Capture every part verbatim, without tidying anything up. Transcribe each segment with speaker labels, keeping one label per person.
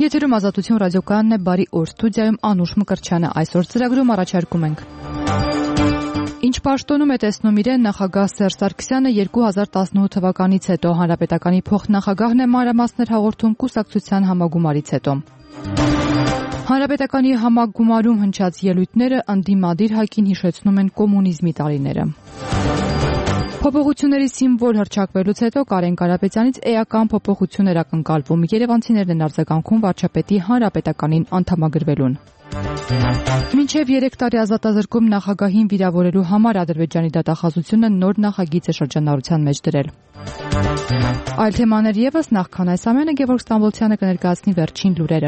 Speaker 1: Եթերում Ազատություն ռադիոկայանն է, բարի օր, ստուդիայում Անուշ Մկրտչյանը, այսօր ծրագրում առաջարկում ենք. Ինչ պաշտոնում է տեսնում իրեն նախագահ Սերժ Սարգսյանը երկու հազար տասնութ թվականից հետո, Հանրապետականի փոխնախագահն է մանրամասներ հաղորդում կուսակցության համագումարից հետո. Հանրապետականի համագումարում հնչած ելույթները ընդդիմադիր ՀԱԿ-ին հիշեցնում են կոմունիզմի տարիները. Փոփոխությունների սիմվոլ հռչակվելուց հետո Կարեն Կարապետյանից էական փոփոխություններ ակնկալվում, երևանցիներն են արձագանքում վարչապետի Հանրապետականին անդամագրվելուն. Մինչև երեք տարի ազատազրկում նախագահին վիրավորելու համար Ադրբեջանի դատախազությունը նոր նախագիծ է շրջանառության մեջ դրել. Այլ թեմաներ ևս, նախքան այս ամենը Գևորգ Ստամբոլցյանը կներկայացնի վերջին լուրերը.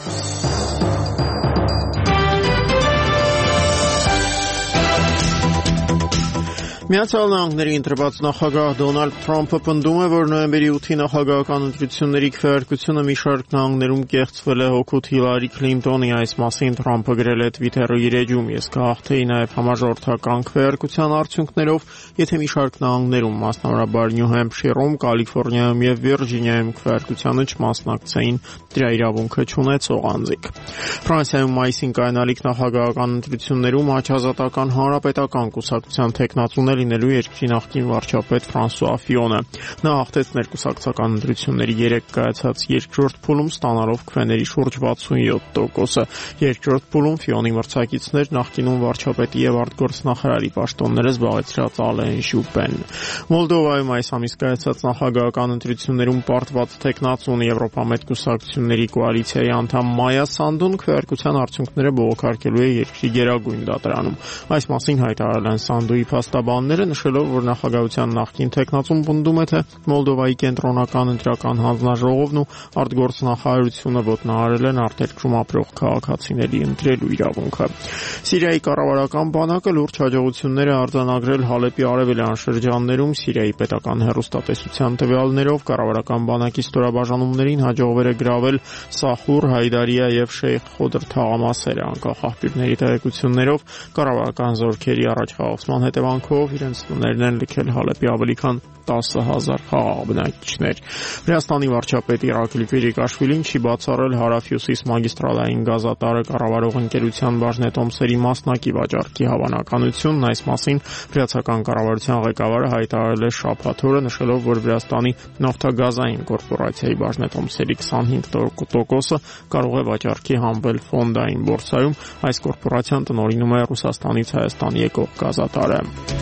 Speaker 2: Միացյալ Նահանգների ընտրված նախագահ Դոնալդ Թրամփը պնդում է, որ նոյեմբերի ութի նախագահական ընտրությունների քվեարկությունը մի շարք նահանգներում կեղծվել է հօգուտ Հիլարի Քլինտոնի. Այս մասին Թրամփը գրել է Twitter-ի իր էջում. Ես կհաղթեի նաև համաժողովրդական քվեարկության արդյունքներով, եթե մի շարք նահանգներում, մասնավորաբար Նյու Հեմփշիրում, Կալիֆոռնիայում եւ Վիրջինիայում քվեարկությանը չմասնակցեին դրա իրավունքը չունեցող անձիկ. Ֆրանսիայում մայիսին կայանալիք նախագահական ընտրություններում Աչազատական հանրապետական կուսակցության թեկնածուներ լինելու երկրի նախկին վարչապետ Ֆրանսուଆ Ֆիոնը. Նա հաղթեց ներկուսակցական ընտրությունների երեք կայացած երկրորդ փուլում, ստանալով քվեների շուրջ վաթսունյոթ տոկոսը. Երկրորդ փուլում Ֆիոնի մրցակիցներ նախկինում վարչապետի եւ արտգործնախարարի պաշտոնները զբաղեցրած Ալեն Ժուպեն. Մոլդովայում այս ամիս կայացած նախագահական ընտրություններում պարտված թեկնածուն Եվրոպամետ կուսակցությունների կոալիցիայի անդամ Մայա Սանդուն քվեարկության արդյունքները բողոքարկելու է երկրի գերագույն դատարանում. Այս մասին հայտարարել են Սանդուի փաստաբանները, նշելով, որ նախագահության նախկին թեկնածուն պնդում է, թե Մոլդովայի կենտրոնական ընտրական հանձնաժողովն ու արտգործնախարարությունը ոտնահարել են արտերկրում ապրող քաղաքացիների ընտրելու իրավունքը. Սիրիայի կառավարական բանակը լուրջ հաջողություններ է արձանագրել Հալեպի արևելյան շրջաններում. Սիրիայի պետական հեռուստատեսության տվյալներով կառավարական բանակի ստորաբաժանումներին հաջողվել է գրավել Սախուր, Հայդարիա եւ Շեյխ Խոդր թաղամասերը. Անկախ աղբյուրների տեղեկություններով կառավարական զորքերի առաջխաղացման հետևանքով իրենց տներն են լքել Հալեպի ավելի քան տասը հազար խաղաղ բնակիչներ. Վրաստանի վարչապետ Իրակլի Պիրիկաշվիլին չի բացառել Հարավհյուսիս մագիստրալային գազատարը կառավարող ընկերության բաժնետոմսերի մասնակի վաճառքի հավանականությունն. Այս մասին վրացական կառավարության ղեկավարը հայտարարել է շաբաթ օրը, նշելով, որ Վրաստանի նավթագազային կորպորացիայի բաժնետոմսերի քսանհինգ տոկոսը կարող է վաճառքի հանվել ֆոնդային բորսայում. Այս կորպորացիան տնօրինում է Ռուսաստանից Հայաստան եկող գազատարը.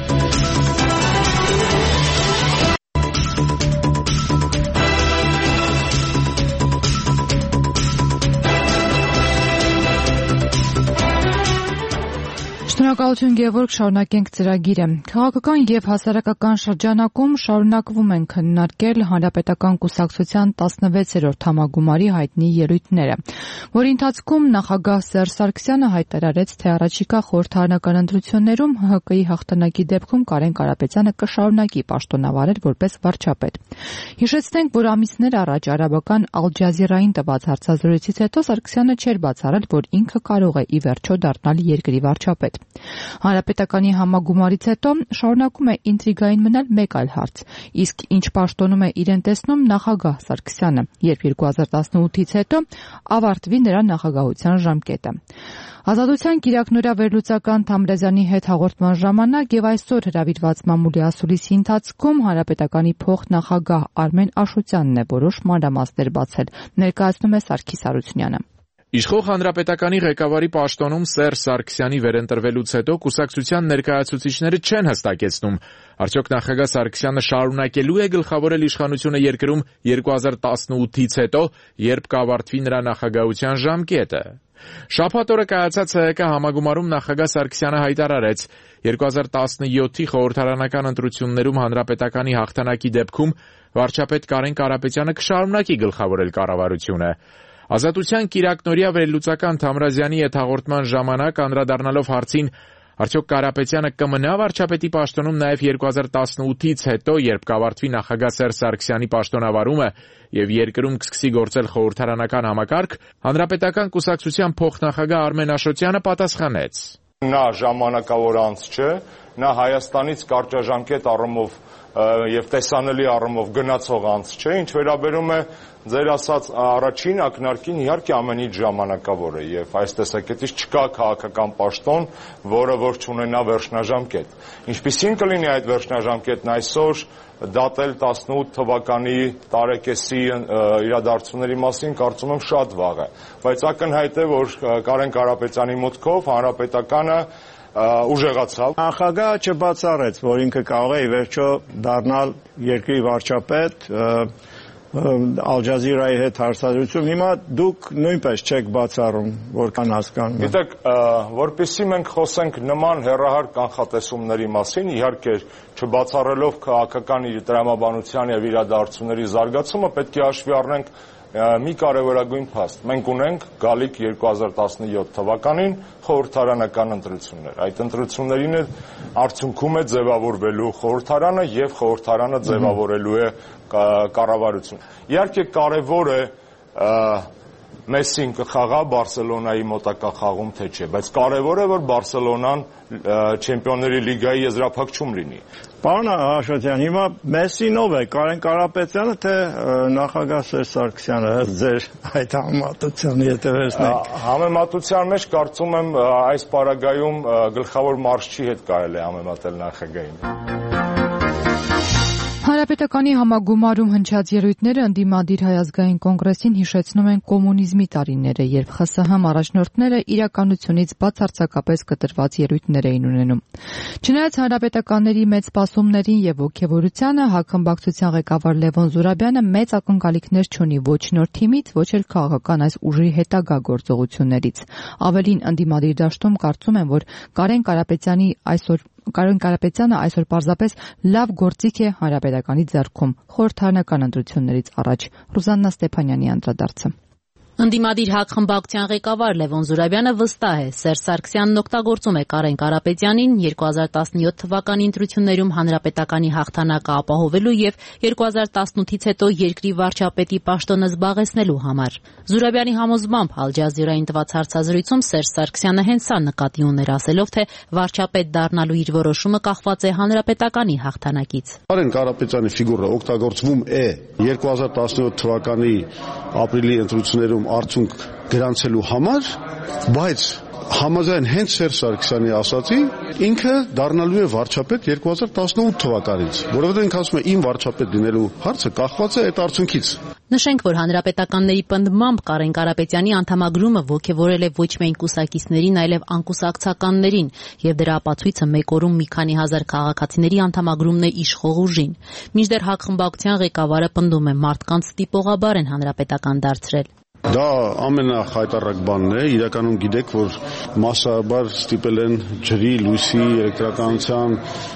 Speaker 2: Շնորհակալություն Գևորգ, շարունակենք ծրագիրը. Քաղաքական եւ հասարակական շրջանակում շարունակվում են քննարկել Հանրապետական կուսակցության տասնվեցերորդ համագումարի հայտնի ելույթները, որի ընթացքում նախագահ Սերժ Սարգսյանը հայտարարեց, թե առաջիկա խորհրդարանական ընտրություններում ՀՀԿ-ի հաղթանակի դեպքում Կարեն Կարապետյանը կշարունակի պաշտոնավարել որպես վարչապետ. Հիշեցնենք, որ ամիսներ առաջ արաբական Ալ Ջազիրային տված հարցազրույցից հետո Սարգսյանը չէր բացառել, որ ինքը կարող է ի վերջո դառնալ երկրի վարչապետ. Հանրապետականի համագումարից հետո շարունակում է ինտրիգային մնալ մեկ այլ հարց. իսկ ինչ պաշտոնում է իրեն տեսնում նախագահ Սարգսյանը, երբ երկու հազար տասնութից հետո ավարտվի նրա նախագահության ժամկետը. Ազատության կիրակնօրյա վերլուծական Թամրազյանի հետ հաղորդման ժամանակ եւ այսօր հրավիրված մամուլի ասուլիսի ընթացքում Հանրապետականի փոխնախագահ Արմեն Աշոտյանն է որոշ մանրամասներ բացել, ներկայացնում է Սարգիս Հարությունյանը.
Speaker 3: Իշխող Հանրապետականի ղեկավարի պաշտոնում Սերժ Սարգսյանի վերընտրվելուց հետո կուսակցության ներկայացուցիչները չեն հստակեցնում, արդյոք նախագահ Սարգսյանը շարունակելու է գլխավորել իշխանությունը երկրում երկու հազար տասնութից հետո, երբ կավարտվի նրա նախագահության ժամկետը. Շաբաթ օրը կայացած ՀՀԿ համագումարում նախագահ Սարգսյանը հայտարարեց, երկու հազար տասնյոթի խորհրդարանական ընտրություններում Հանրապետականի հաղթանակի դեպքում վարչապետ Կարեն Կարապետյանը կշարունակի գլխավորել կառավարությունը. Ազատության կիրակնօրյա վերլուծական Թամրազյանի հետ հաղորդման ժամանակ անդրադառնալով հարցին, արդյոք Կարապետյանը կմնա վարչապետի պաշտոնում նաև երկու հազար տասնութից հետո, երբ կավարտվի նախագահ Սերժ Սարգսյանի պաշտոնավարումը եւ երկրում կսկսի գործել խորհրդարանական համակարգ, Հանրապետական կուսակցության փոխնախագահ Արմեն Աշոտյանը պատասխանեց.
Speaker 4: Նա ժամանակավոր անց չէ, նա Հայաստանից կարճաժամկետ առումով եւ տեսանելի առումով գնացող անց չէ, ինչ վերաբերում է ձեր ասած առաջին ակնարկին, իհարկե ամեն ինչ ժամանակավոր է եւ այս տեսակետից չկա քաղաքական պաշտոն, որը որ չունենա վերջնաժամկետ։ Ինչպիսին կլինի այդ վերջնաժամկետն այսօր, դատել տասնութ թվականի տարեկեսի իրադարձությունների մասին կարծում եմ շատ վաղ է, բայց ակնհայտ է, որ Կարեն Կարապետյանի մուտքով հանրապետականը ուժեղացավ։
Speaker 5: Նախագահը չբացառեց, որ ինքը կարող է ի վերջո դառնալ երկրի վարչապետ, Ալ-Ջազիրայի հետ հարցազրույցում, հիմա դուք նույնպես չեք բացառում, որքան հասկանում եմ։
Speaker 4: Գիտեք, որպեսզի մենք խոսենք նման հեռահար կանխատեսումների մասին, իհարկե չբացառելով քաղաքական տրամաբանության եւ իրադարձությունների զարգացումը, պետք է հաշվի առնենք մի կարևորագույն փաստ։ Մենք ունենք գալիք երկու հազար տասնյոթ թվականին խորհրդարանական ընտրություններ։ Այդ ընտրություններին արդյունքում է ձևավորվելու խորհրդարանը եւ խորհրդարանը ձևավորելու է կառավարություն։ Իհարկե կարևոր է Մեսսին կխաղա Բարսելոնայի մոտակա խաղում թե չէ, բայց կարևոր է, որ Բարսելոնան Չեմպիոնների լիգայի եզրափակում լինի։
Speaker 5: Պարոն Աշոտյան, հիմա Մեսսին ով է, Կարեն Կարապետյանը թե նախագահ Սերժ Սարգսյանը, ձեր այդ համեմատության եթե վերցնենք։
Speaker 4: Համեմատության մեջ կարծում եմ այս պարագայում գլխավոր մարզչի հետ կարելի է համեմատել նախագահին։
Speaker 1: Հանրապետականի համագումարում հնչած ելույթները ընդդիմադիր Հայ ազգային կոնգրեսին հիշեցնում են կոմունիզմի տարիները, երբ ԽՍՀՄ առաջնորդները իրականությունից բացարձակապես կտրված ելույթներ էին ունենում։ Չնայած հանրապետականների մեծ սպասումներին եւ ոգևորությանը, հակխմբակցության ղեկավար Լևոն Զուրաբյանը մեծ ակնկալիքներ չունի ոչ նոր թիմից, ոչ էլ քաղաքական այս ուժի հետագա գործողություններից։ Ավելին, ընդդիմադիր դաշտում կարծում են, որ Կարեն Կարապետյանի այսօր Կարեն Կարապետյանը այսօր պարզապես լավ գործիք է հանրապետականի ձեռքում խորհրդարանական ընտրություններից առաջ։ Ռուզաննա Ստեփանյանի անդրադարձը։
Speaker 6: Ընդդիմադիր հակխմբակցության ղեկավար Լևոն Զուրաբյանը վստահ է, Սերժ Սարգսյանն օգտագործում է Կարեն Կարապետյանին երկու հազար տասնյոթ թվականի ընտրություններում հանրապետականի հաղթանակը ապահովելու եւ երկու հազար տասնութից հետո երկրի վարչապետի պաշտոնը զբաղեցնելու համար։ Զուրաբյանի համոզմամբ Ալ Ջազիրային տված հարցազրույցում Սերժ Սարգսյանը հենց սա նկատի ուներ, ասելով, թե վարչապետ դառնալու իր որոշումը կախված է հանրապետականի հաղթանակից։
Speaker 7: Կարեն Կարապետյանի ֆիգուրը օգտագործվում է երկու հազար տասնյոթ թվականի ապրիլի ընտրություններում արդյունք գրանցելու համար, բայց համաձայն հենց Սերժ Սարգսյանի ասացի, ինքը դառնալու է վարչապետ երկու հազար տասնութ թվականից, որովհետև ինքը ասում է իմ վարչապետ լինելու հարցը կախված է այդ արդյունքից։
Speaker 6: Նշենք, որ հանրապետականների պնդմամբ Կարեն Կարապետյանի անդամագրումը ոգևորել է ոչ միայն կուսակիցներին, այլև անկուսակցականներին, եւ դրա ապացույցը մեկ օրում մի քանի հազար քաղաքացիների անդամագրումն է իշխող ուժին։ Մինչդեռ հակխմբակցության ղեկավարը պնդում է, մարդկանց ստիպողաբար են հանրապետական դարձրել։
Speaker 7: Դա ամենախայտառակ բանն է, իրականում գիտեք, որ մասսայաբար ստիպել են ջրի, լույսի, էլեկտրականության,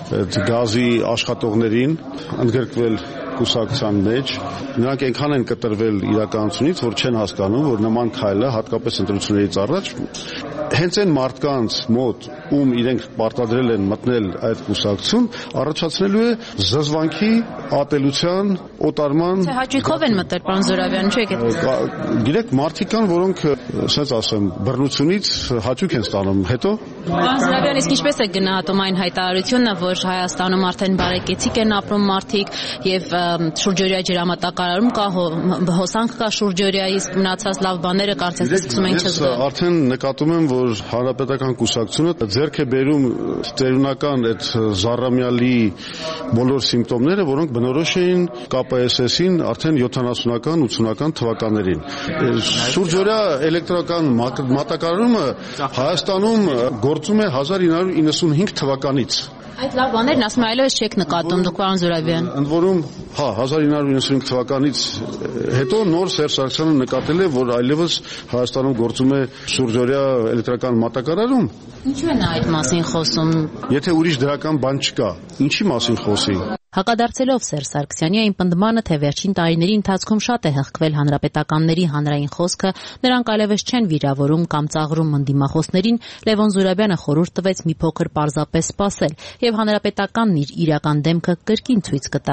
Speaker 7: գազի աշխատողներին ընդգրկվել կուսակցության մեջ, նրանք այնքան են կտրվել իրականությունից, որ չեն հասկանում, որ նման քայլը հատկապես ընտրություններից առաջ հենց այն մարդկանց մոտ, ում իրենք պարտադրել են մտնել այդ կուսակցություն, առաջացնելու է զզվանքի, ատելության, օտարման։
Speaker 6: Թե հաճույքով են մտել, պարոն Զուրաբյան, չէ՞ այդ։
Speaker 7: Գիտեք, մարդիկ կան, որոնք, ասենց ասեմ, բռնությունից հաճույք են ստանում, հետո։
Speaker 6: Պարոն Զուրաբյան, իսկ ինչպես է գնահատում այն հայտարարությունը, որ Հայաստանում արդեն բարեկեցիկ են ապրում մարդիկ եւ շուրջօրյա ջրամատակարարում կա, հոսանք կա շուրջօրյա, իսկ մնացած լավ բաները կարծես թե սկսում են չզգալ։
Speaker 7: Ես արդեն նկատում եմ, որ հանրապետական կուսակցությունը ձեռք է բերում տերունական այդ զառամյալի բոլոր սիմպտոմները, որոնք բնորոշ էին Կա Պ Էս Էս-ին արդեն յոթանասունական ութսունական թվականներին։ Շուրջօրյա էլեկտրական մատակարարումը Հայաստանում գործում է հազար ինը հարյուր իննսունհինգ թվականից։
Speaker 6: Այդ լավ բաներն ասում եմ այլևս չեք նկատում, դուք պարոն Զուրաբյան։
Speaker 7: Ընդ որում, հա, հազար ինը հարյուր իննսունհինգ թվականից հետո նոր Սերժ Սարգսյանը նկատել է, որ այլևս Հայաստանում գործում է շուրջօրյա էլեկտրական մատակարարում։
Speaker 6: Ինչու է նա այդ մասին խոսում։
Speaker 7: Եթե ուրիշ դրական բան չկա, ինչի մասին խոսի։
Speaker 6: Հակադարձելով Սերժ Սարգսյանի այն պնդմանը, թե վերջին տարիների ընթացքում շատ է հղկվել հանրապետականների հանրային խոսքը, նրանք այլևս չեն վիրավորում կամ ծաղրում ընդդիմախոսներին, Լևոն Զուրաբյանը խորհուրդ տվեց մի փոքր պարզապես սպասել եւ հանրապետականն իր իրական դեմքը կրկին ցույց կտա։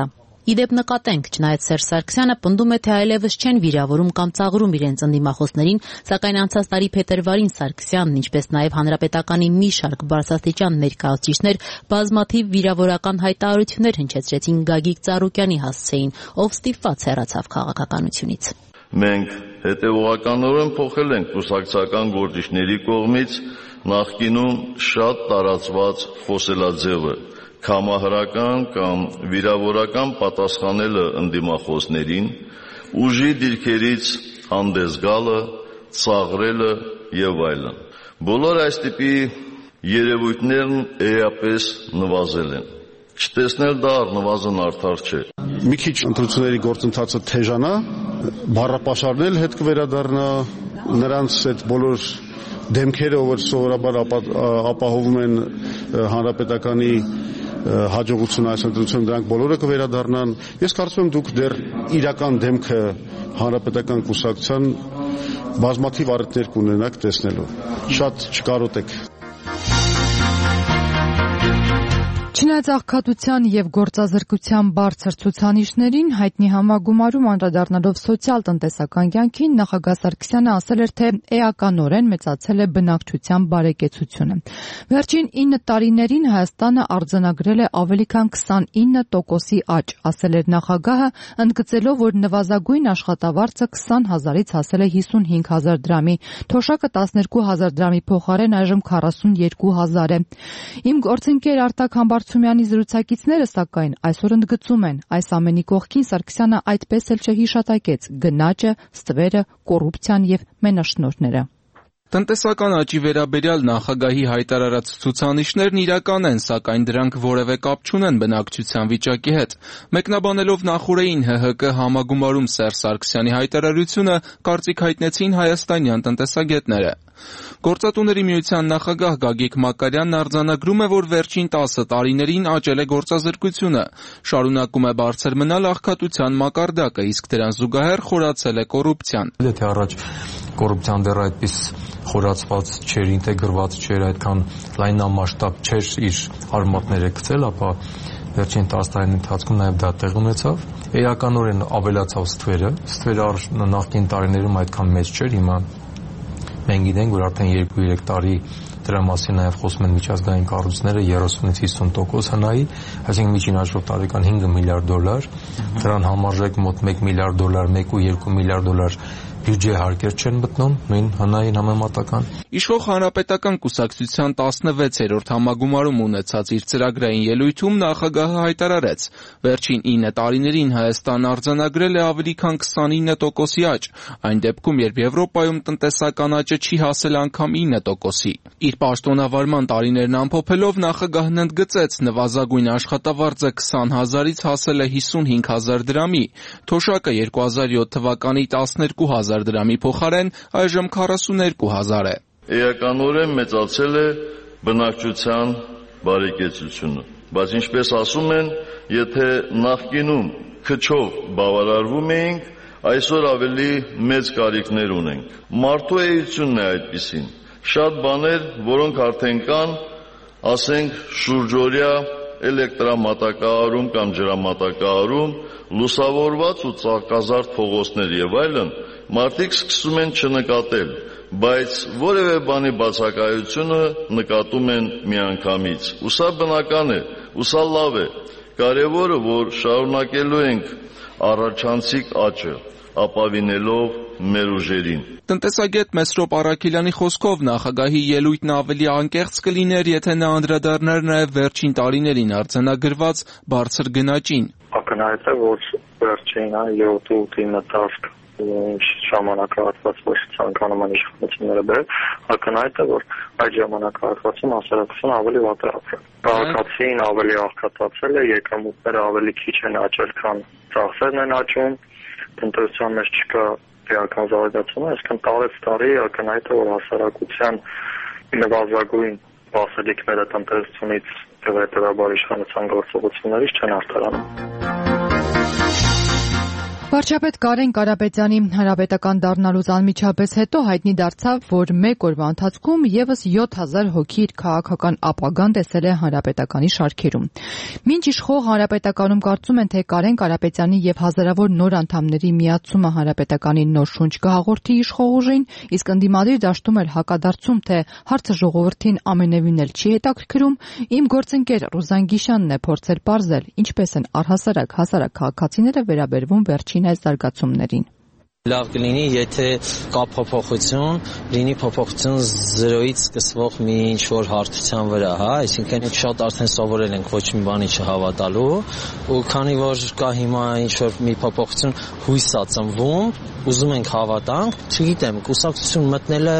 Speaker 6: Իդեպ նկատենք, չնայած Սերժ Սարգսյանը պնդում է, թե այլևս չեն վիրավորում կամ ծաղրում իրենց ընդդիմախոսներին, սակայն անցած տարի փետրվարին Սարգսյանն, ինչպես նաև Հանրապետականի մի շարք բարձրաստիճան ներկայացուցիչներ բազմաթիվ վիրավորական հայտարարություններ հնչեցրեցին Գագիկ Ծառուկյանի հասցեին, ով ստիպված հեռացավ քաղաքականությունից։
Speaker 8: Մենք հետևողականորեն փոխել ենք կուսակցական գործիչների կողմից նախկինում շատ տարածված խոսելաձևը կամահարական կամ վիրավորական պատասխանելը ընդդիմախոսներին, ուժի դիրքերից հանդես գալը, ծաղրելը եւ այլն։ Բոլոր այս տիպի երևույթներն էապես նվազել են։ Չտեսնել դա առնվազն արդար չէ։
Speaker 7: Մի քիչ ընտրությունների գործընթացը թեժանա, բառապաշարն էլ հետ կվերադառնա, նրանց այդ բոլոր դեմքերը, ով սովորաբար ապահովում են հանրապետականի հաջողությունը այս ընտրությունում, դրանք բոլորը կվերադառնան։ Ես կարծում եմ դուք դեռ իրական դեմքը հանրապետական կուսակցության բազմաթիվ առիթներ կունենաք տեսնելու։ Շատ չկարոտեք։
Speaker 1: Չնայած աղքատության եւ գործազրկության բարձր ցուցանիշներին, հայտնի համագումարում անդրադառնալով սոցիալ-տնտեսական կյանքին, նախագահ Սարգսյանը ասել էր, թե էականորեն մեծացել է բնակչության բարեկեցությունը։ Վերջին ինը տարիներին Հայաստանը արձանագրել է ավելի քան քսանինը տոկոսի աճ, ասել էր նախագահը, ընդգծելով, որ նվազագույն աշխատավարձը քսան հազարից հասել է հիսունհինգ հազար դրամի, թոշակը տասներկու հազար դրամի փոխարեն այժմ քառասունյոթ հազար է։ Իմ գործընկեր Արտակ Համբարձումյանի զրուցակիցները, սակայն, այսօր ընդգծում են, այս ամենի կողքին Սարգսյանը այդպես էլ չհիշատակեց գնաճը, ստվերը, կոռուպցիան եւ մենաշնորհները։
Speaker 9: Տնտեսական աճի վերաբերյալ նախագահի հայտարարած ցուցանիշներն իրական են, սակայն դրանք որևէ կապ չունեն բնակչության վիճակի հետ։ Մեկնաբանելով նախորդին Հ Հ Կ համագումարում Սերժ Սարգսյանի հայտարարությունը, կարծիք հայտնեցին հայաստանյան տնտեսագետները։ Գործատուների միության նախագահ Գագիկ Մակարյանն արձանագրում է, որ վերջին տասը տարիներին աճել է գործազրկությունը, շարունակում է բարձր մնալ աղքատության մակարդակը, իսկ դրան զուգահեռ խորացել է կոռուպցիան։
Speaker 10: Եթե առաջ կոռուպցիան դեռ այդպես խորացված չէր, ինտեգրված չէր, այդքան լայնամասշտաբ չէր իր արմատները գցել, ապա վերջին տասը տարիների ընթացքում նաև դա տեղի ունեցավ։ Էականորեն ավելացավ ստվերը, ստվերը նախկին տարիներում այդքան մեծ չէր, հիմա մենք գիտենք, որ արդեն երկու-երեք տարի դրա մասին նաև խոսում են միջազգային կառույցները երեսունից հիսուն տոկոս հնայի, այսինքն միջին հաշվով տարեկան հինգ միլիարդ դոլար, դրան համարժեք մոտ մեկ միլիարդ դոլար, մեկ ու երկու միլիարդ դոլար բյուջե հարկեր չեն մտնում նույն հնային համեմատական։
Speaker 9: Իշխող հանրապետական կուսակցության տասնվեցերորդ համագումարում ունեցած իր ծրագրային ելույթում նախագահը հայտարարեց. վերջին ինը տարիներին Հայաստանը արձանագրել է ավելի քան քսանինը տոկոսի աճ, այն դեպքում, երբ Եվրոպայում տնտեսական աճը չի հասել անգամ ինը տոկոսի։ Իր պաշտոնավարման տարիներն ամփոփելով նախագահն ընդգծեց, նվազագույն աշխատավարձը քսան հազարից հասել է հիսունհինգ հազար դրամի, թոշակը երկու հազար յոթ թվականի տասներկու հազար դրամի փոխարեն այժմ քառասուներկու հազար է։
Speaker 8: Էականորեն մեծացել է բնակչության բարեկեցությունը, բայց ինչպես ասում են, եթե նախկինում քչով բավարարվում էինք, այսօր ավելի մեծ կարիքներ ունենք։ Մարդու էությունն է այդպիսին։ Շատ բաներ, որոնք արդեն կան, ասենք շուրջօրյա էլեկտրամատակարարում կամ ջրամատակարարում, լուսավորված ու ծաղկազարդ փողոցներ եւ այլն, մարդիկ սկսում են չնկատել, բայց որևէ բանի բացակայությունը նկատում են միանգամից։ Ու սա բնական է, ու սա լավ է։ Կարևորը, որ շարունակելու ենք առաջանցիկ աճը, ապավինելով մեր ուժերին։
Speaker 9: Տնտեսագետ Մեսրոպ Առաքելյանի խոսքով նախագահի ելույթն ավելի անկեղծ կլիներ, եթե նա անդրադառնար նաև վերջին տարիներին արձանագրված բարձր գնաճին։
Speaker 11: Ակնհայտ է, որ վերջին յոթ ինը տասը ինչ ժամանակահատված ցանկանում են իշխանությունները բերել, ակնհայտ է, որ այդ ժամանակահատվածում հասարակությունը ավելի վատացել է։ Քաղաքացին ավելի աղքատացել է, եկամուտները ավելի քիչ են աճել, քան ծախսերն են աճում, տնտեսության մեջ չկա էական զարգացում, այսինքն տարեց տարի ակնհայտ է, որ հասարակության նվազագույն սպասելիքները տնտեսությունից եւ հետեւաբար իշխանության գործողություններից չեն արտարանում։
Speaker 1: Վարչապետ Կարեն Կարապետյանի հանրապետական դառնալուց անմիջապես հետո հայտնի դարձավ, որ մեկ օրվա ընթացքում եւս յոթ հազար հոգի իր քաղաքական ապագան տեսել է հանրապետականի շարքերում։ Մինչ իշխող հանրապետականում կարծում են, թե Կարեն Կարապետյանի եւ հազարավոր նոր անդամների միացումը հանրապետականի նոր շունչ կհաղորդի իշխող ուժին, իսկ ընդդիմադիր դաշտում էլ հակադարձում, թե հարցը ժողովրդին ամենևին էլ չի հետաքրքրում, իմ գործընկեր Ռուզան Գիշյանն է փորձել պարզել, ինչպես են առհասարակ հասարակ քաղաքացիները վերաբերվում վերջին այս զարգացումներին։
Speaker 12: Լավ կլինի, եթե կա փոփոխություն, լինի փոփոխություն զրոյից սկսվող մի ինչ-որ հարթության վրա, հա, այսինքն շատ արդեն սովորել ենք ոչ մի բանի չհավատալու, ու քանի որ կա հիմա ինչ-որ մի փոփոխություն հույս ա ծնվում, ուզում ենք հավատանք, չգիտեմ, կուսակցություն մտնելը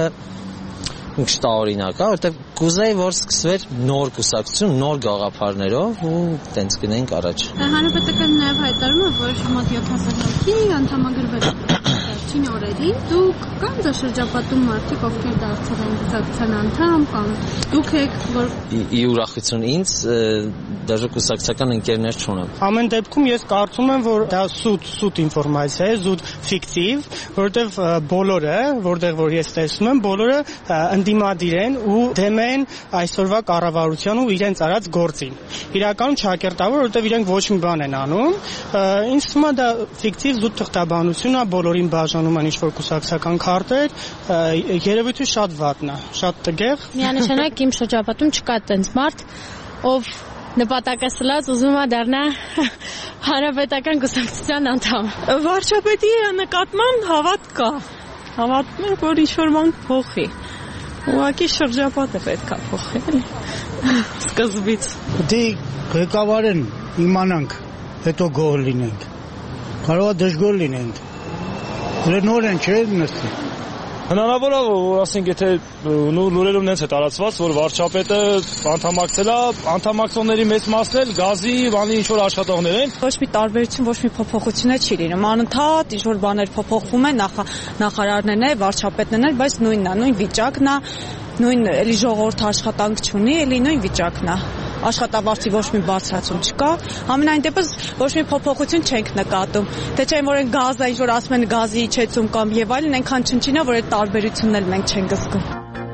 Speaker 12: ինչ տարօրինակ է, որտեղ կուզեի, որ սկսվեր նոր կուսակցություն, նոր գաղափարներով ու տենց գնենք առաջ։
Speaker 13: Հանրապետականը նաև հայտարարում է, որ մոտ յոթ հազար հոգի անդամագրվել է վերջին օրերին։ Դուք կամ ձեր շրջապատում մարդիկ, ովքեր դարձել են կուսակցության անդամ, կամ դուք եք, որ
Speaker 12: ի ուրախություն ինձ դաժե կուսակցական ընկերներ չունեմ։
Speaker 14: Ամեն դեպքում ես կարծում եմ, որ դա սուտ սուտ ինֆորմացիա է, սուտ ֆիկտիվ, որտեղ բոլորը, որտեղ որ ես տեսնում եմ, բոլորը ընդդիմադիր են ու դեմ են այսօրվա կառավարության ու իրենց արած գործին։ Իրականում չակերտավոր, որտեղ իրենք ոչ մի բան են անում։ Ինձ թվում է դա ֆիկտիվ զուտ թղթաբանություն է, բոլորին բաժանում են ինչ-որ կուսակցական քարտեր, երևույթը շատ վատն է, շատ տգեղ։
Speaker 13: Միանշանակ իմ շրջապատում չկա տենց մարդ, ով նպատակը սլած ուզում է դառնա հանրապետական կուսակցության անդամ։
Speaker 15: Վարչապետի նկատմամբ հավատ կա։ Հավատում եմ, որ ինչ-որ բան փոխի։ Ուղղակի շրջապատը պետք է փոխել սկզբից։
Speaker 16: Դե ղեկավարեն իմանանք, հետո գոհ լինենք։ Կարող է դժգոհ լինենք։ Նոր են չէ՞ նստի։
Speaker 17: Հնարավոր է, որ ասենք եթե նու լուրերում նենց է տարածված, որ վարչապետը անդամակցել է, անդամակցողների մեծ մասն էլ գազի, բանի ինչ-որ աշխատողներ են։
Speaker 15: Ոչ մի տարբերություն, ոչ մի փոփոխություն չի լինում։ Անընդհատ ինչ-որ բաներ փոփոխվում են, նախարարներն են, վարչապետներն են, բայց նույնն է, նույն վիճակն է, նույն էլի ժողովուրդը աշխատանք չունի, էլի նույն վիճակն է։ Աշխատավարձի ոչ մի բարձրացում չկա, ամենայն դեպս ոչ մի փոփոխություն չենք նկատում։ Թե չէ որ են գազը, ինչ որ ասում են գազի իջեցում կամ եւ այլն, այնքան չնչին է, որ այդ տարբերությունն էլ մենք չենք զգում։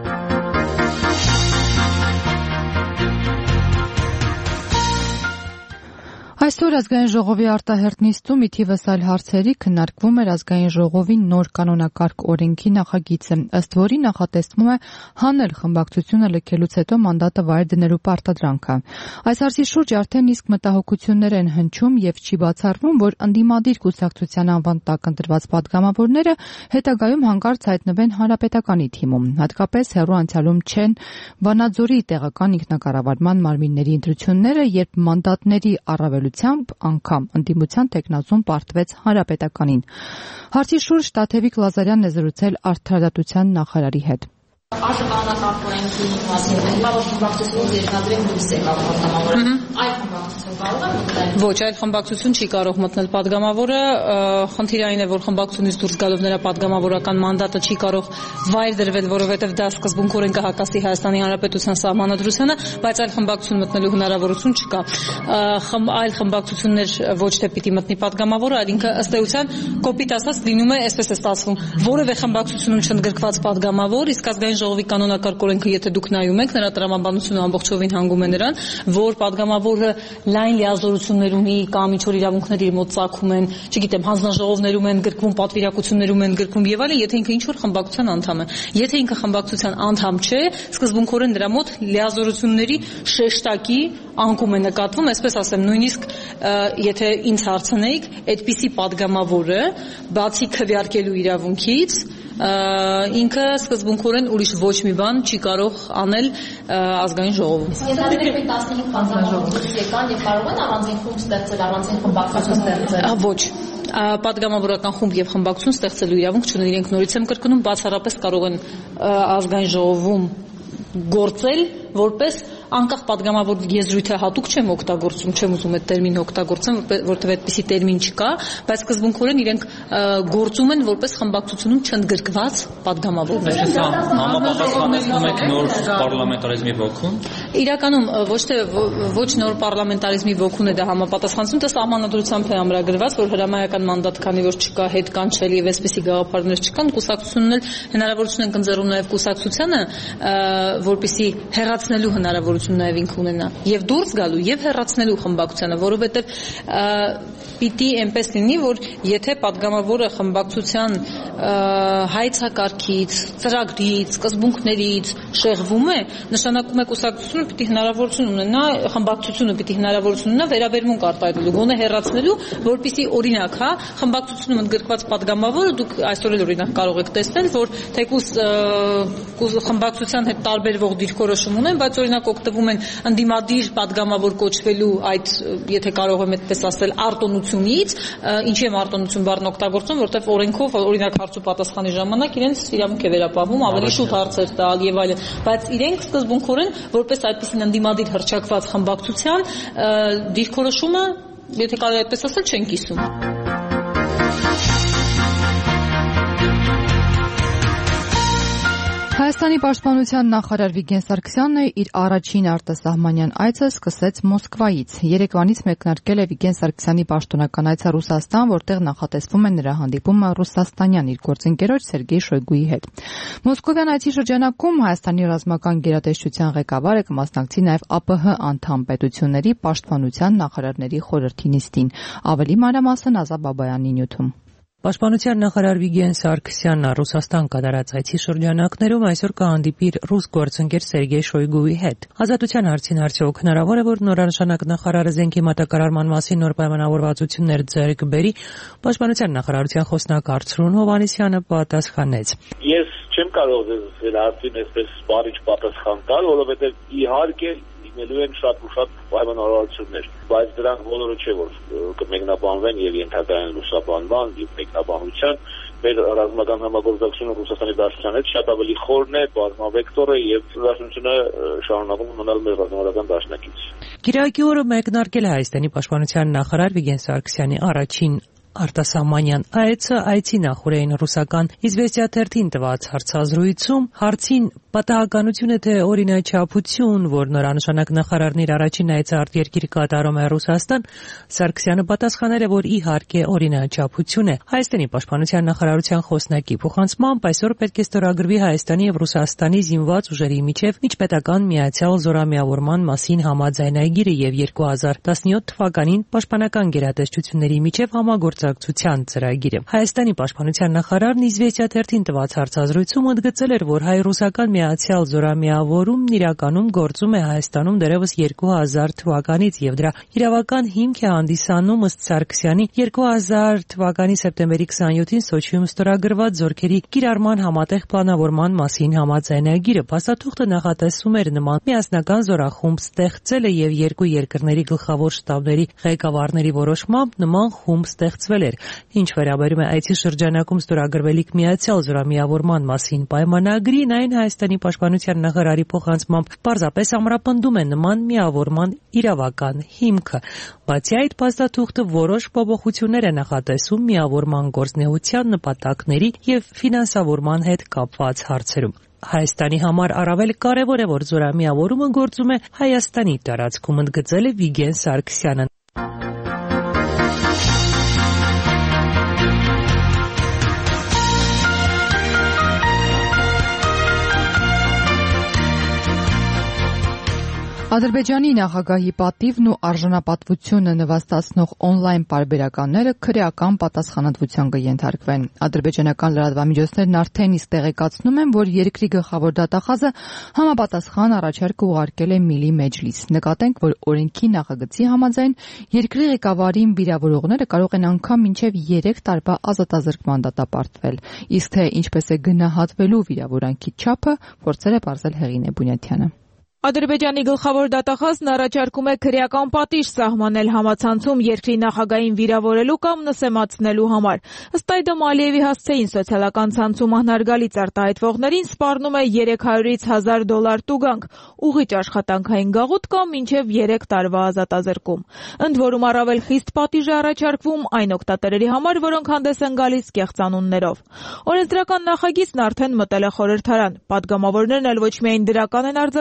Speaker 1: Այսօր ազգային ժողովի արտահերթ նիստում ի թիվս այլ հարցերի քննարկվում էր ազգային ժողովի նոր կանոնակարգ օրենքի նախագիծը, ըստ որի նախատեսվում է հանել խմբակցությունը լքելուց հետո մանդատը վայր դնելու պարտադրանքը։ Այս հարցի շուրջ արդեն իսկ մտահոգություններ են հնչում եւ չի բացառվում, որ ընդդիմադիր կուսակցության անվան տակ ընտրված падգամավորները հետագայում հանկարծ հայտնվեն հանրապետականի թիմում, հատկապես հեռու անցյալում չեն Վանաձորի տեղական ինքնակառավարման մարմինների ընտրությունները, երբ մանդատների առավելություն անգամ ընդդիմության տեխնազում պարտվեց հանրապետականին։ Հարցի շուրջ Տաթևիկ Լազարյանն է զրուցել Արդարադատության նախարարի հետ։
Speaker 18: Արտականանախորենքի մասին բավարար խմբակցությունից երկնադրեն դուրս է պատգամավորը։ Այլ խմբակցություն կարող է մտնել։
Speaker 15: Ոչ, այլ խմբակցություն չի կարող մտնել պատգամավորը, խնդիրային է, որ խմբակցությունից դուրս գալով նրա պատգամավորական մանդատը չի կարող վայր դրվել, որովհետև դա սկզբունքորեն կհակասի Հայաստանի Հանրապետության սահմանադրությանը, բայց այլ խմբակցություն մտնելու հնարավորություն չկա։ Այլ խմբակցություններ ոչ թե պիտի մտնի պատգամավորը, այլ ինքը ըստ էության կոպիտ ասած լինում է, այսպես է ստացվում, որևէ խմբակցությունում չընդգրկված պատգամավոր, իսկ ազգային ժողովի կանոնակարգ օրենքը, եթե դուք նայում եք, նրա տրամաբանությունը ամբողջովին հանգում է նրան, որ падգամավորը լայն լիազորություններ ունի կամ ինչ-որ իրավունքներ իր մոտ ծագում են, չգիտեմ, հանձնաժողովներում են գրկվում, պատվիրակություններում են գրկվում եւ այլն, եթե ինքը ինչ-որ խմբակցության անդամ է։ Եթե ինքը խմբակցության անդամ չէ, սկզբունքորեն դրա մոտ լիազորությունների շեշտակի անկում է նկատվում, այսպես ասեմ, նույնիսկ եթե ինձ հարցնեիք, այդպիսի падգամավորը բացի քվեարկելու իրավունքից ինքը սկզբունքորեն ուրիշ ոչ մի բան չի կարող անել ազգային ժողովում։
Speaker 18: Եթե տասնհինգ պատգամավորներ եկան եւ կարող են առանձին խումբ ստեղծել, առանձին խմբակցություն ստեղծել։
Speaker 15: Ոչ, падգամավորական խումբ եւ խմբակցություն ստեղծելու իրավունք չունեն, իրենք նորից եմ կրկնում, բացառապես կարող են ազգային ժողովում գործել որպես անկախ падգամավոր եզրույթը հատուկ չեմ օգտագործում, չեմ ուզում այդ տերմինը օգտագործեմ, որտեղ այդպիսի տերմին չկա, բայց սկզբունքորեն իրենք գործում են որպես խմբակցությունում չընդգրկված падգամավորներ։
Speaker 19: Համապատասխանեցնում եք նոր պարլամենտարիզմի ոգուն։
Speaker 15: Իրականում ոչ թե ոչ նոր պարլամենտարիզմի ոգուն է դա համապատասխանություն, դա սահմանադրությամբ է ամրագրված, որ հրամայական մանդատ, քանի որ չկա հետ կանչել եւ այսպիսի գաղափարներ չկան, կուսակցությունն էլ հնարավորություն են կընձեռում նաեւ կուսակցությանը, որպեսզի հեռացնելու հնարավորություն նաեւ ինքը ունենա եւ դուրս գալու եւ հեռացնելու խմբակցությանը, որովհետեւ պիտի այնպես լինի, որ եթե падգամավորը խմբակցության հայցակարգից, ծրագրից, սկզբունքներից շեղվում է, նշանակում է կուսակցությունը պիտի հնարավորություն ունենա, խմբակցությունը պիտի հնարավորություն ունենա վերաբերմունք արտահայտելու, գոնե հեռացնելու, որպեսզի օրինակ, հա, խմբակցությունում ընդգրկված падգամավորը դուք այսօր էլ օրինակ կարող եք տեսնել, որ թեկուզ խմբակցության հետ տարբերվող դիրքորոշում ունեն, բայց օրինակ օգտվում են ընդդիմադիր падգամավոր կոչվելու այդ, եթե կարող եմ այդպես ասել, արտոնությունից, ինչի եմ արտոնություն բառն օգտագործում, որտեղ օրենքով օրինակ հարց ու պատասխանի ժամանակ իրենց իրավունք է վերապահվում ավելի շուտ հարցեր տալ եւ այլն, բայց իրենք սկզբունքորեն որպես այդպիսին ընդդիմադիր հռչակված խմբակցության դիրքորոշումը, եթե կարելի այդպես ասել, չեն կիսում։
Speaker 1: Հայաստանի պաշտպանության նախարար Վիգեն Սարգսյանն իր առաջին արտասահմանյան այցը սկսեց Մոսկվայից։ Երեկվանից մեկնարկել է Վիգեն Սարգսյանի պաշտոնական այցը Ռուսաստան, որտեղ նախատեսվում է նրա հանդիպումը ռուսաստանյան իր գործընկերոջ Սերգեյ Շոյգուի հետ։ Մոսկովյան այցի շրջանակում Հայաստանի ռազմական գերատեսչության ղեկավարը կմասնակցի նաև ԱՊՀ անդամ պետությունների պաշտպանության նախարարների խորհրդի նիստին։ Ավելի մանրամասն Ազա Բաբայանի նյութում։
Speaker 19: Պաշտպանության նախարար Վիգեն Սարգսյանն Ռուսաստան կատարած այցի շրջանակներում այսօր կհանդիպի ռուս գործընկեր Սերգեյ Շոյգուի հետ։ Ազատության հարցին արդյոք հնարավոր է, որ նորանշանակ նախարարը զենքի մատակարարման մասին նոր պայմանավորվածություններ ձեռք բերի, Պաշտպանության նախարարության խոսնակ Արծրուն Հովհաննիսյանը պատասխանեց։
Speaker 20: Ես չեմ կարող ձեր հարցին այսպես բառիչ պատասխան տալ, որովհետև իհարկե լինելու են շատ ու շատ պայմանավորվածություններ, բայց դրանք բոլորը չէ, որ կմեկնաբանվեն եւ ենթակայեն լուսաբանման եւ մեկնաբանության։ Մեր ռազմական համագործակցությունը Ռուսաստանի Դաշնության հետ շատ ավելի խորն է, բազմավեկտոր է եւ դաշնությունը շարունակում ունենալ մեր ռազմական դաշնակից։
Speaker 19: Կիրակի օրը մեկնարկել է Հայաստանի պաշտպանության նախարար Վիգեն Սարգսյանի առաջին արտասահմանյան այցը, այցի նախորդին ռուսական «Իզվեստիա» թերթին տված հարցազրույցում հարցին պատահականություն է թե օրինաչափություն, որ նորանշանակ նախարարն իր առաջին այցը արտերկիր կատարում է Ռուսաստան, Սարգսյանը պատասխանել է, որ իհարկե օրինաչափություն է։ Հայաստանի պաշտպանության նախարարության խոսնակի փոխանցմամբ այսօր պետք է ստորագրվի Հայաստանի եւ Ռուսաստանի զինված ուժերի միջև միջպետական միացյալ զորամիավորման մասին համաձայնագիրը եւ երկու հազար տասնյոթ թվականին պաշտպանական գերատեսչությունների միջև համագործակցության ծրագիրը։ Հայաստանի պաշտպանության նախարարն «Իզվեստիա» թերթին տված հարցազրույցում ընդգծել էր, որ հայ-ռուսական միացյալ զորամիավորումն իրականում գործում է Հայաստանում դեռևս երկու հազար թվականից եւ դրա իրավական հիմք է հանդիսանում ըստ Սարգսյանի երկու հազար թվականի սեպտեմբերի քսաներկուին Սոչիում ստորագրված զորքերի կիրառման համատեղ պլանավորման մասին համաձայնագիրը։ Փաստաթուղթը նախատեսում էր նման միասնական զորախումբ ստեղծելը եւ երկու երկրների գլխավոր շտաբների ղեկավարների որոշմամբ նման խումբ ստեղծվել էր։ Ինչ վերաբերում է այցի շրջանակում ստորագրվելիք միացյալ զորամիավորման մասին պայմանագրին, այն Հայաստանի պաշտպանության նախարարի փոխանցմամբ պարզապես ամրապնդում է նման միավորման իրավական հիմքը։ Բացի այդ, փաստաթուղթը որոշ փոփոխություններ է նախատեսում միավորման գործնեության նպատակների եւ ֆինանսավորման հետ կապված հարցերում։ Հայաստանի համար առավել կարևոր է, որ զորամիավորումը գործում է Հայաստանի տարածքում, ընդգծել է Վիգեն Սարգսյանը։
Speaker 1: Ադրբեջանի նախագահի պատիվն ու արժանապատվությունը նվաստացնող օնլայն պարբերականները քրեական պատասխանատվության կենթարկվեն։ Ադրբեջանական լրատվամիջոցներն արդեն իսկ տեղեկացնում են, որ երկրի գլխավոր դատախազը համապատասխան առաջարկ ուղարկել է Միլի Մեջլիս։ Նկատենք, որ օրենքի նախագծի համաձայն երկրի ղեկավարին վիրավորողները կարող են անգամ մինչև երեք տարվա ազատազրկման դատապարտվել։ Իսկ թե ինչպես է գնահատվելու վիրավորանքի չափը, փորձել է պարզել Հեղինե Բունյաթյանը։
Speaker 21: Ադրբեջանի գլխավոր դատախազն առաջարկում է քրեական պատիժ սահմանել համացանցում երկրի նախագահին վիրավորելու կամ նսեմացնելու համար։ Ըստ այդմ Ալիևի հասցեին սոցիալական ցանցում անհարգալից արտահայտվողներին սպառնում է երեք հարյուրից հազար դոլար տուգանք, ուղիճ աշխատանքային գաղութ կամ մինչև երեք տարվա ազատազրկում։ Ընդ որում առավել խիստ պատիժ է առաջարկվում այն օգտատերերի համար, որոնք հանդես են գալիս կեղծանուններով։ Օրենսդրական նախագիծն արդեն մտել է խորհրդարան։ Պատգամավորներն էլ ոչ միայն դրական են արձագանքել,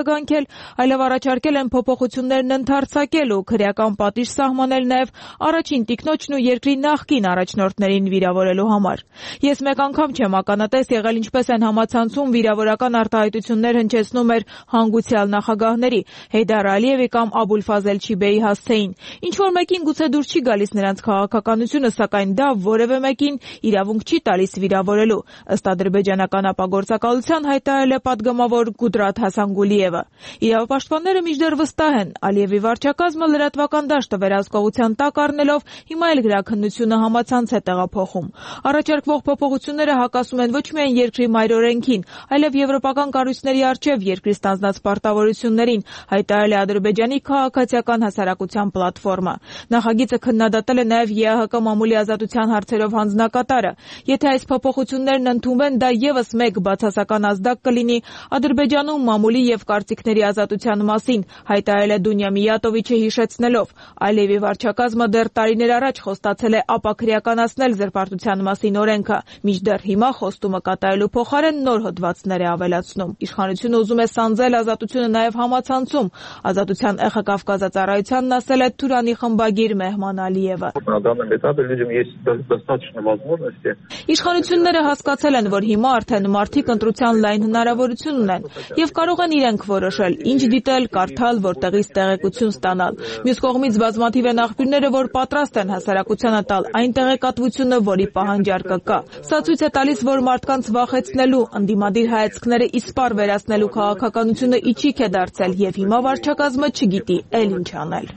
Speaker 21: այլև առաջարկել են փոփոխություններն ընդարձակել ու քրեական պատիժ սահմանել նաև առաջին տիկնոջն ու երկրի նախկին առաջնորդներին վիրավորելու համար։ Ես մեկ անգամ չեմ ականատես եղել, ինչպես են համացանցում վիրավորական արտահայտություններ հնչեցնում էր հանգուցյալ նախագահների Հեյդար Ալիևի կամ Աբուլֆազել Չիբեի հասցեին։ Ինչ որ մեկին գուցե դուր չի գալիս նրանց քաղաքականությունը, սակայն դա որևէ մեկին իրավունք չի տալիս վիրավորելու, ըստ ադրբեջանական ապագործակալության հայտարարել է պատգամավոր Գուդրաթ Հասանգուլիևը։ Իրավապաշտպանները մինչդեռ վստահ են, Ալիևի վարչակազմը լրատվական դաշտը վերահսկողության տակ առնելով հիմա էլ գրաքննությունը համացանց է տեղափոխում։ Առաջարկվող փոփոխությունները հակասում են ոչ միայն երկրի մայրօրենքին, այլև եվրոպական կառույցների առջև երկրի ստանձնած պարտավորություններին, հայտարարել է Ադրբեջանի քաղաքացիական հասարակության պլատֆորմը։ Նախագիծը քննադատել է նաև ԵԱՀԿ մամուլի ազատության հարցերով հանձնակատարը։ Եթե այս փոփոխություններն ընդունվեն, դա եւս մեկ բացասական ազդակ կլինի Ադրբեջանում մամուլի եւ կարծիքների ազատության մասին, հայտարարել է Դունյա Միյատովիչը հիշեցնելով. Ալիևի վարչակազմը դեռ տարիներ առաջ խոստացել է ապաքրեականացնել զրպարտության մասին օրենքը, մինչդեռ հիմա խոստումը կատարելու փոխարեն նոր հոդվածներ է ավելացնում։ Իշխանությունը ուզում է սանձել ազատությունը նաև համացանցում։ Ազատության ԷԽ Կավկազածառայությանն ասել է Թուրանի խմբագիր Մեհման Ալիևը։ Իշխանությունները հասկացել են, որ հիմա արդեն մարդիկ ընտրության լայն հնարավորություն ունեն եւ կարող են իրենք որոշել, ինչ դիտել, կարդալ, որտեղից տեղեկություն ստանալ։ Մյուս կողմից բազմաթիվ են աղբյուրները, որ պատրաստ են հասարակությանը տալ այն տեղեկատվությունը, որի պահանջարկը կա։ Սա ցույց է տալիս, որ մարդկանց վախեցնելու, ընդդիմադիր հայացքները իսպառ վերացնելու քաղաքականությունը իջիկ է դարձել եւ հիմա վարչակազմը չգիտի էլ ինչ անել։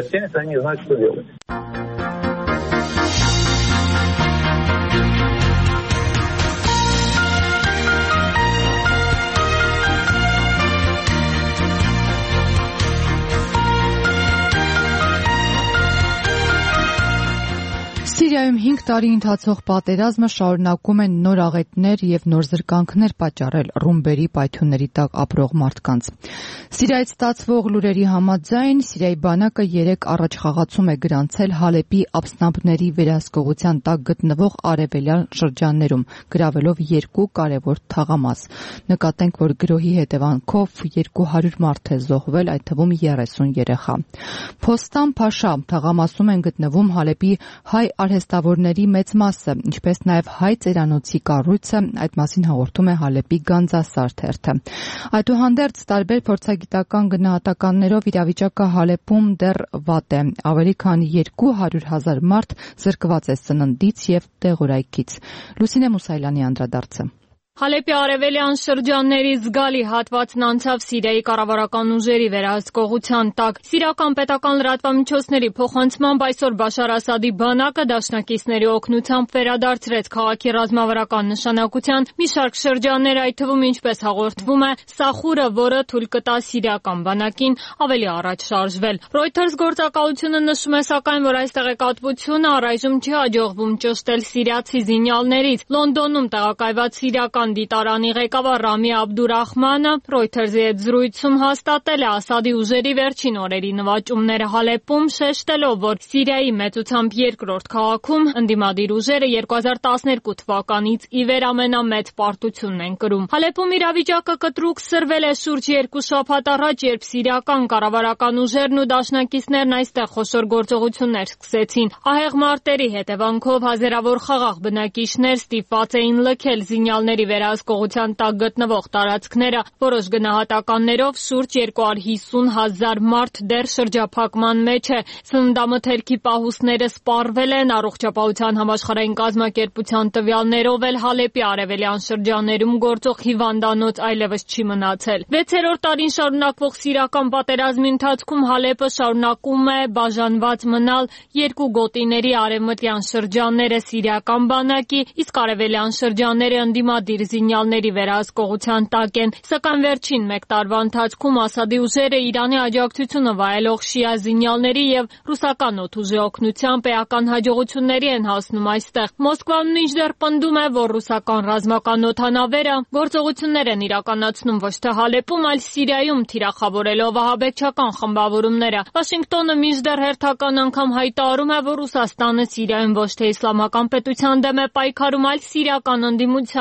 Speaker 1: Սիրիայում հինգ տարի ընթացող պատերազմը շարունակում են նոր աղետներ եւ նոր զրկանքներ պատճառել ռումբերի պայթյունների տակ ապրող մարդկանց։ Սիրիայից ստացվող լուրերի համաձայն Սիրիայի բանակը երեք առաջխաղացում է գրանցել Հալեպի ապստամբների վերահսկողության տակ գտնվող արևելյան շրջաններում, գրավելով երկու կարևոր թաղամաս։ Նկատենք, որ գրոհի հետևանքով երկու հարյուր մարդ է զոհվել, այդ թվում երեսուն երեխա։ Փոստան Փաշա թաղամասում են գտնվում Հալեպի հայ արհեստավորների մեծ մասը, ինչպես նաև հայ ծերանոցի կառույցը, այդ մասին հաղորդում է Հալեպի Գանձասար թերթը։ Այդուհանդերձ տարբեր փորձագիտական գնահատականներով իրավիճակը Հալեպում դեռ վատ է։ Ավելի քան երկու հարյուր հազար մարդ զրկված է սննդից եւ տեղորայքից։ Լուսինե Մուսայելյանի անդրադարձը։
Speaker 2: Հալեպի արևելյան շրջանների զգալի հատվածն անցավ Սիրիայի կառավարական ուժերի վերահսկողության տակ։ Սիրիական պետական լրատվամիջոցների փոխանցմամբ այսօր Բաշար Ասադի բանակը դաշնակիցների օգնությամբ վերադարձրեց քաղաքի ռազմավարական նշանակության մի շարք շրջաններ, այդ թվում ինչպես հաղորդվում է Սախուրը, որը թույլ կտա սիրիական բանակին ավելի առաջ շարժվել։ Reuters գործակալությունը նշում է սակայն, որ այս տեղեկատվությունը առայժմ չի հաջողվում ճշտել սիրիացի զինյալներից։ Լոնդոնում տեղակայված սիրիական դիտարանի ղեկավար Ռամի Աբդուրախմանը Reuters-ի հետ զրույցում հաստատել է Ասադի ուժերի վերջին օրերի նվաճումները Հալեպում, շեշտելով, որ Սիրիայի մեծությամբ երկրորդ քաղաքում ընդդիմադիր ուժերը երկու հազար տասներկու թվականից ի վեր ամենամեծ պարտությունն են կրում։ Հալեպում իրավիճակը կտրուկ սրվել է շուրջ երկու շաբաթ առաջ, երբ սիրիական կառավարական ուժերն ու դաշնակիցներն այստեղ խոշոր գործողություններ սկսեցին։ Ահեղ մարտերի հետևանքով հազարավոր խաղաղ բնակիչներ ստիպված էին լքել զինյալների վերահսկողության տակ գտնվող տարածքները, որոշ գնահատականներով շուրջ երկու հարյուր հիսուն հազար մարդ դեռ շրջափակման մեջ է։ Սննդամթերքի պահուստները սպառվել են, առողջապահության համաշխարհային կազմակերպության տվյալներով էլ Հալեպի արևելյան շրջաններում գործող հիվանդանոց այլևս չի մնացել։ վեցերորդ տարին շարունակվող սիրիական պատերազմի ընթացքում Հալեպը շարունակում է բաժանված մնալ երկու գոտիների արևմտյան շրջանները սիրիական բանակի, իսկ արևելյան շրջանները ընդդիմադիր զինյալների վերահսկողության տակ են, սակայն վերջին մեկ տարվա ընթացքում Ասադի ուժերը Իրանի աջակցությունը վայելող շիա զինյալների եւ ռուսական օդուժի օգնությամբ էական հաջողությունների են հասնում այստեղ։ Մոսկվան մինչդեռ պնդում է, որ ռուսական ռազմական օդանավերը գործողություններ են իրականացնում ոչ թե Հալեպում, այլ Սիրիայում, թիրախավորելով վահաբեկչական խմբավորումները։ Վաշինգտոնը մինչդեռ հերթական անգամ հայտարարում է, որ Ռուսաստանը Սիրիայում ոչ թե իսլամական պետության դեմ է պայքարում, այլ սիրիական ընդդիմության։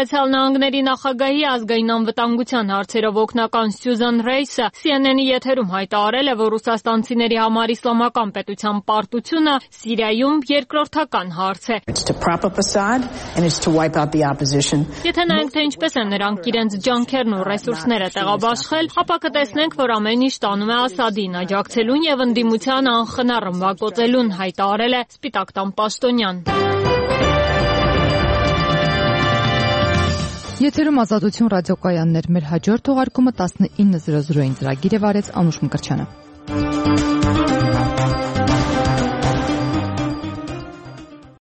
Speaker 2: Միացյալ Նահանգների նախագահի ազգային անվտանգության հարցերով օգնական Սյուզան Ռեյսը C N N-ի եթերում հայտարարել է, որ ռուսաստանցիների համար իսլամական պետության պարտությունը Սիրիայում երկրորդական հարց է։ Եթե նայենք, թե ինչպես են նրանք իրենց ջանքերն ու ռեսուրսները տեղաբաշխել, ապա կտեսնենք, որ ամեն ինչ տանում է Ասադին աջակցելուն եւ ընդդիմության անխնա ռմբակոծելուն, հայտարարել է Սպիտակ տան պաշտոնյան։
Speaker 1: Եթերում Ազատություն ռադիոկայաններ, մեր հաջորդ թողարկումը տասնինը զրո զրոյին ծրագիր է վարեց Անուշ Մկրտչյանը։